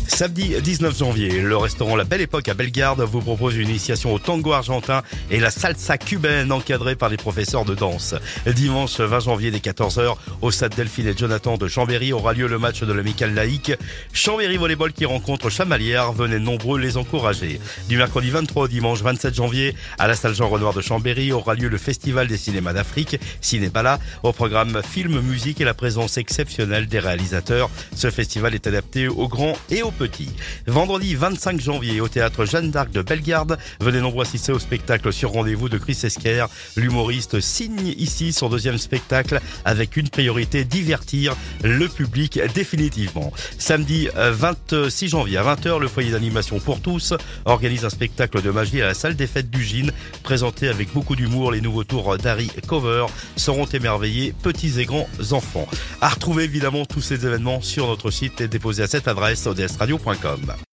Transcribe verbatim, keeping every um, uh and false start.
Samedi dix-neuf janvier, le restaurant La Belle Époque à Bellegarde vous propose une initiation au tango argentin et la salsa cubaine encadrée par les professeurs de danse. Dimanche vingt janvier dès quatorze heures, au stade Delphine et Jonathan de Chambéry aura lieu le match de l'amicale laïque Chambéry Volleyball qui rencontre Chamalières. Venez nombreux les encourager. Du mercredi vingt-trois au dimanche vingt-sept janvier, à la salle Jean Renoir de Chambéry aura lieu le festival des cinémas d'Afrique, Cinépala. Au programme film, musique et la présence exceptionnelle des réalisateurs. Ce festival est adapté aux grands et aux petits. Vendredi vingt-cinq janvier au théâtre Jeanne d'Arc de Bellegarde, venez nombreux assister au spectacle sur rendez-vous de Chris Esquer. L'humoriste signe ici son deuxième spectacle avec une priorité, divertir le public définitivement. Samedi vingt-six janvier à vingt heures, le foyer d'animation pour tous organise un spectacle de magie à la salle des fêtes du Gine. Présenté avec beaucoup d'humour, les nouveaux tours d'Harry Cover seront émerveillés petits et grands enfants. À retrouver évidemment tous ces événements sur notre site et déposés à cette adresse o d s radio point com.